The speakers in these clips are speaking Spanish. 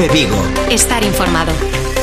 COPE Vigo. Estar informado.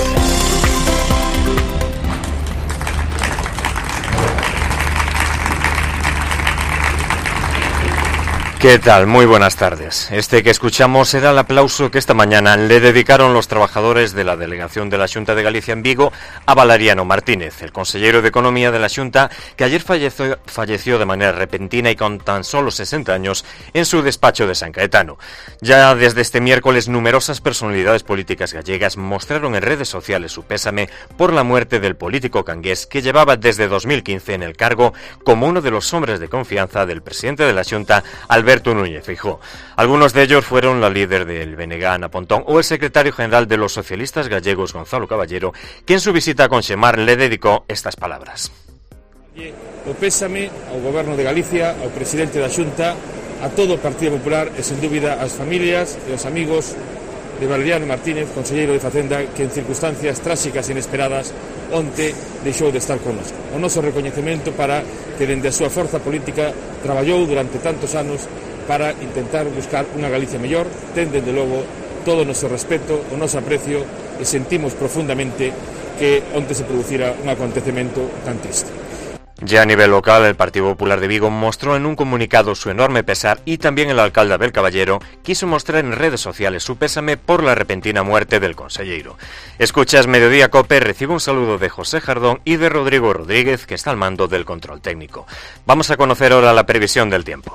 ¿Qué tal? Muy buenas tardes. Este que escuchamos era el aplauso que esta mañana le dedicaron los trabajadores de la delegación de la Xunta de Galicia en Vigo a Valeriano Martínez, el consellero de Economía de la Xunta, que ayer falleció de manera repentina y con tan solo 60 años en su despacho de San Caetano. Ya desde este miércoles, numerosas personalidades políticas gallegas mostraron en redes sociales su pésame por la muerte del político cangués que llevaba desde 2015 en el cargo como uno de los hombres de confianza del presidente de la Xunta, Alberto Núñez Feijóo. Algunos de ellos fueron la líder del BNG, Ana Pontón, o el secretario general de los socialistas gallegos, Gonzalo Caballero, que en su visita a Conxemar le dedicó estas palabras. O pésame ao Goberno de Galicia, ao presidente da Xunta, a todo o Partido Popular e, sen dúbida, ás familias e aos amigos de Valeriano Martínez, conselleiro de Facenda, que en circunstancias tráxicas e inesperadas onte deixou de estar connosco. O noso recoñecemento para que dende a súa forza política traballou durante tantos anos para intentar buscar unha Galicia mellor. Ten, dende logo, todo o noso respeto, o noso aprecio, e sentimos profundamente que onte se producira un acontecemento tan triste. Ya a nivel local, el Partido Popular de Vigo mostró en un comunicado su enorme pesar, y también el alcalde Abel Caballero quiso mostrar en redes sociales su pésame por la repentina muerte del consellero. Escuchas Mediodía Cope, recibe un saludo de José Jardón y de Rodrigo Rodríguez, que está al mando del control técnico. Vamos a conocer ahora la previsión del tiempo.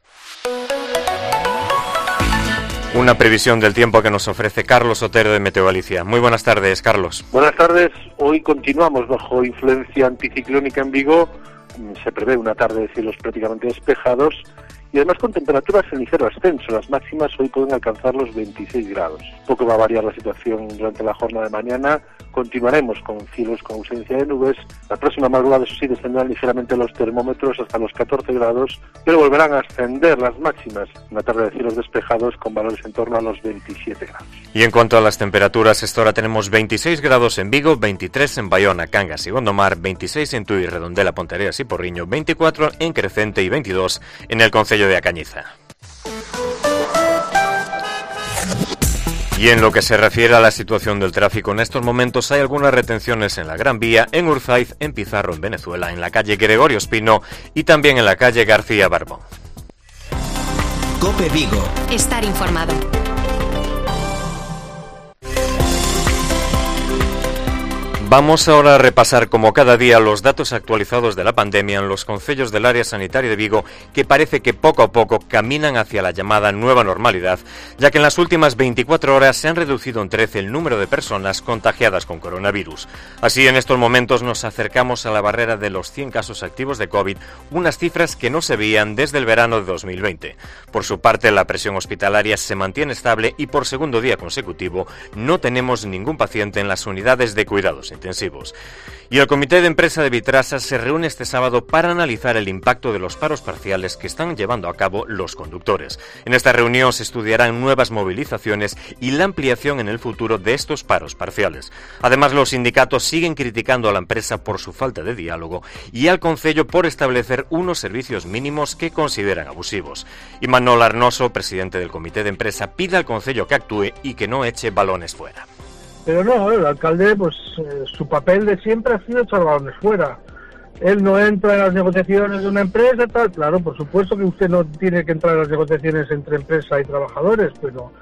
Una previsión del tiempo que nos ofrece Carlos Otero de Meteo Galicia. Muy buenas tardes, Carlos. Buenas tardes. Hoy continuamos bajo influencia anticiclónica en Vigo. Se prevé una tarde de cielos prácticamente despejados y además con temperaturas en ligero ascenso. Las máximas hoy pueden alcanzar los 26 grados. Poco va a variar la situación durante la jornada de mañana. Continuaremos con cielos con ausencia de nubes. La próxima madrugada, eso sí, descenderán ligeramente los termómetros hasta los 14 grados, pero volverán a ascender las máximas. Una tarde de cielos despejados con valores en torno a los 27 grados. Y en cuanto a las temperaturas, esta hora tenemos 26 grados en Vigo, 23 en Bayona, Cangas y Gondomar, 26 en Tui, Redondela, Pontereas y Porriño, 24 en Crecente y 22 en el concello de A Cañiza. Y en lo que se refiere a la situación del tráfico, en estos momentos hay algunas retenciones en la Gran Vía, en Urzaiz, en Pizarro, en Venezuela, en la calle Gregorio Espino y también en la calle García Barbón. COPE Vigo. Estar informado. Vamos ahora a repasar como cada día los datos actualizados de la pandemia en los concellos del área sanitaria de Vigo, que parece que poco a poco caminan hacia la llamada nueva normalidad, ya que en las últimas 24 horas se han reducido en 13 el número de personas contagiadas con coronavirus. Así, en estos momentos nos acercamos a la barrera de los 100 casos activos de COVID, unas cifras que no se veían desde el verano de 2020. Por su parte, la presión hospitalaria se mantiene estable y por segundo día consecutivo no tenemos ningún paciente en las unidades de cuidados intensivos. Y el Comité de Empresa de Vitrasa se reúne este sábado para analizar el impacto de los paros parciales que están llevando a cabo los conductores. En esta reunión se estudiarán nuevas movilizaciones y la ampliación en el futuro de estos paros parciales. Además, los sindicatos siguen criticando a la empresa por su falta de diálogo y al Concello por establecer unos servicios mínimos que consideran abusivos. Y Manol Arnoso, presidente del Comité de Empresa, pide al Concello que actúe y que no eche balones fuera. Pero no, el alcalde, pues su papel de siempre ha sido echar balones fuera. Él no entra en las negociaciones de una empresa, tal. Claro, por supuesto que usted no tiene que entrar en las negociaciones entre empresa y trabajadores, pero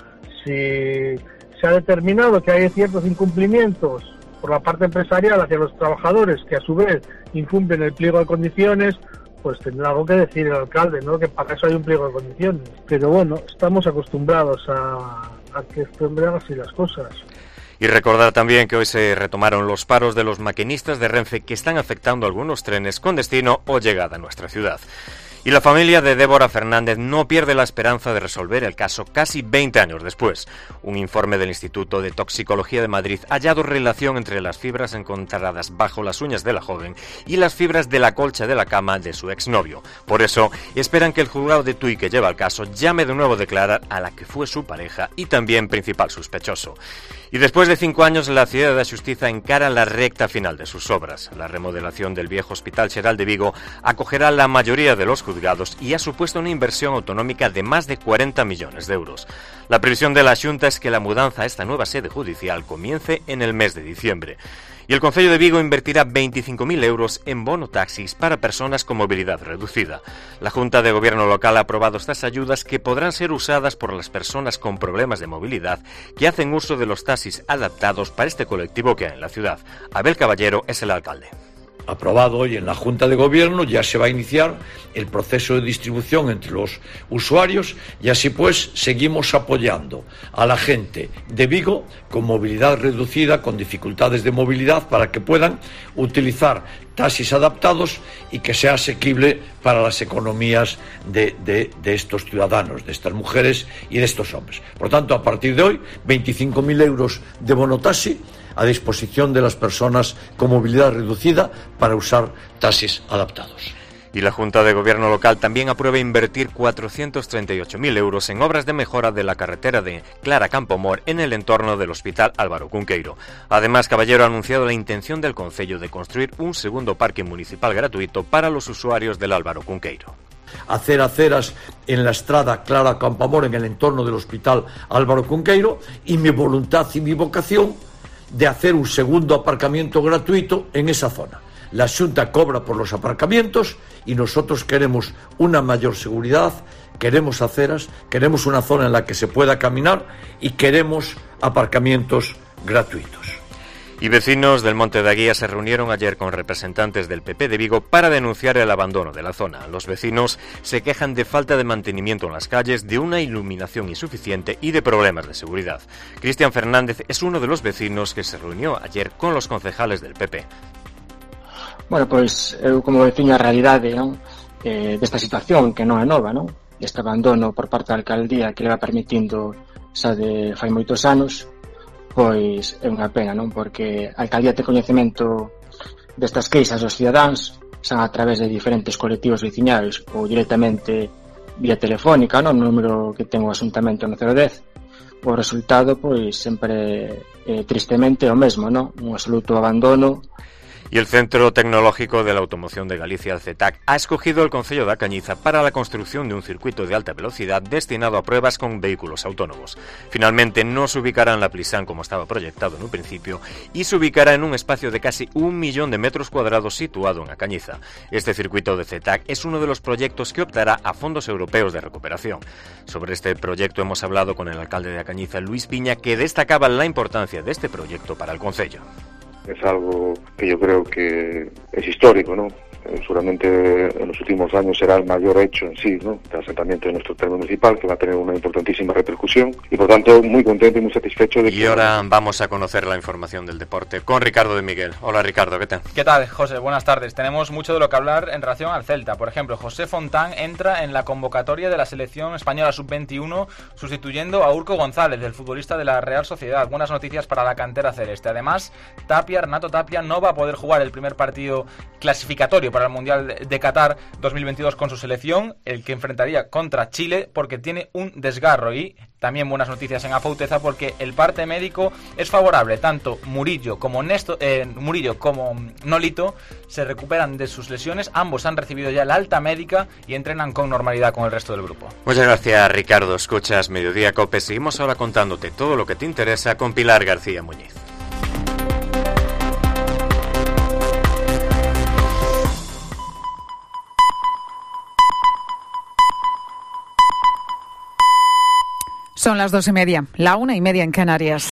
si se ha determinado que hay ciertos incumplimientos por la parte empresarial hacia los trabajadores, que a su vez incumplen el pliego de condiciones, pues tendrá algo que decir el alcalde, ¿no? Que para eso hay un pliego de condiciones. Pero bueno, estamos acostumbrados a que este hombre haga así las cosas. Y recordar también que hoy se retomaron los paros de los maquinistas de Renfe que están afectando algunos trenes con destino o llegada a nuestra ciudad. Y la familia de Débora Fernández no pierde la esperanza de resolver el caso casi 20 años después. Un informe del Instituto de Toxicología de Madrid ha hallado relación entre las fibras encontradas bajo las uñas de la joven y las fibras de la colcha de la cama de su exnovio. Por eso, esperan que el juzgado de Tui que lleva el caso llame de nuevo a declarar a la que fue su pareja y también principal sospechoso. Y después de 5 años, la Ciudad de Xustiza encara la recta final de sus obras. La remodelación del viejo Hospital Xeral de Vigo acogerá la mayoría de los juzgados y ha supuesto una inversión autonómica de más de 40 millones de euros. La previsión de la Xunta es que la mudanza a esta nueva sede judicial comience en el mes de diciembre. Y el Concello de Vigo invertirá 25.000 euros en bono taxis para personas con movilidad reducida. La Junta de Gobierno local ha aprobado estas ayudas que podrán ser usadas por las personas con problemas de movilidad que hacen uso de los taxis adaptados para este colectivo que hay en la ciudad. Abel Caballero es el alcalde. Aprobado hoy en la Junta de Gobierno, ya se va a iniciar el proceso de distribución entre los usuarios y así pues seguimos apoyando a la gente de Vigo con movilidad reducida, con dificultades de movilidad, para que puedan utilizar taxis adaptados y que sea asequible para las economías de estos ciudadanos, de estas mujeres y de estos hombres. Por tanto, a partir de hoy, 25.000 euros de bono taxi a disposición de las personas con movilidad reducida para usar taxis adaptados. Y la Junta de Gobierno local también aprueba invertir 438.000 euros en obras de mejora de la carretera de Clara Campoamor en el entorno del Hospital Álvaro Cunqueiro. Además, Caballero ha anunciado la intención del Concello de construir un segundo parque municipal gratuito para los usuarios del Álvaro Cunqueiro. Hacer aceras en la estrada Clara Campoamor en el entorno del Hospital Álvaro Cunqueiro y mi voluntad y mi vocación de hacer un segundo aparcamiento gratuito en esa zona. La Xunta cobra por los aparcamientos y nosotros queremos una mayor seguridad, queremos aceras, queremos una zona en la que se pueda caminar y queremos aparcamientos gratuitos. Y vecinos del Monte de Aguía se reunieron ayer con representantes del PP de Vigo para denunciar el abandono de la zona. Los vecinos se quejan de falta de mantenimiento en las calles, de una iluminación insuficiente y de problemas de seguridad. Cristian Fernández es uno de los vecinos que se reunió ayer con los concejales del PP. Bueno, pois eu como veciño a realidade, non, desta situación que non é nova, non? Este abandono por parte da alcaldía que leva permitindo xa de fai moitos anos, pois é unha pena, non? Porque a alcaldía ten coñecemento destas queixas dos cidadáns, xa a través de diferentes colectivos veciñais ou directamente vía telefónica, non? No número que ten o asuntamento no 010. O resultado, pois, sempre tristemente o mesmo, non? Un absoluto abandono. Y el Centro Tecnológico de la Automoción de Galicia, el CETAC, ha escogido el Concello da Cañiza para la construcción de un circuito de alta velocidad destinado a pruebas con vehículos autónomos. Finalmente no se ubicará en la Plisán como estaba proyectado en un principio y se ubicará en un espacio de casi 1 millón de metros cuadrados situado en A Cañiza. Este circuito de CETAC es uno de los proyectos que optará a fondos europeos de recuperación. Sobre este proyecto hemos hablado con el alcalde de A Cañiza, Luis Piña, que destacaba la importancia de este proyecto para el Concello. Es algo que yo creo que es histórico, ¿no? Seguramente en los últimos años será el mayor hecho en sí, ¿no?, de asentamiento de nuestro terreno municipal, que va a tener una importantísima repercusión y por tanto muy contento y muy satisfecho de que... Y ahora vamos a conocer la información del deporte con Ricardo de Miguel. Hola Ricardo, ¿qué tal? ¿Qué tal, José? Buenas tardes. Tenemos mucho de lo que hablar en relación al Celta. Por ejemplo, José Fontán entra en la convocatoria de la selección española sub-21 sustituyendo a Urco González, el futbolista de la Real Sociedad. Buenas noticias para la cantera celeste. Además, Renato Tapia no va a poder jugar el primer partido clasificatorio para el Mundial de Qatar 2022 con su selección, el que enfrentaría contra Chile, porque tiene un desgarro. Y también buenas noticias en Afouteza porque el parte médico es favorable. Tanto Murillo como Nolito se recuperan de sus lesiones. Ambos han recibido ya la alta médica y entrenan con normalidad con el resto del grupo. Muchas gracias, Ricardo. Escuchas Mediodía Cope. Seguimos ahora contándote todo lo que te interesa con Pilar García Muñiz. Son las 2:30, la 1:30 en Canarias.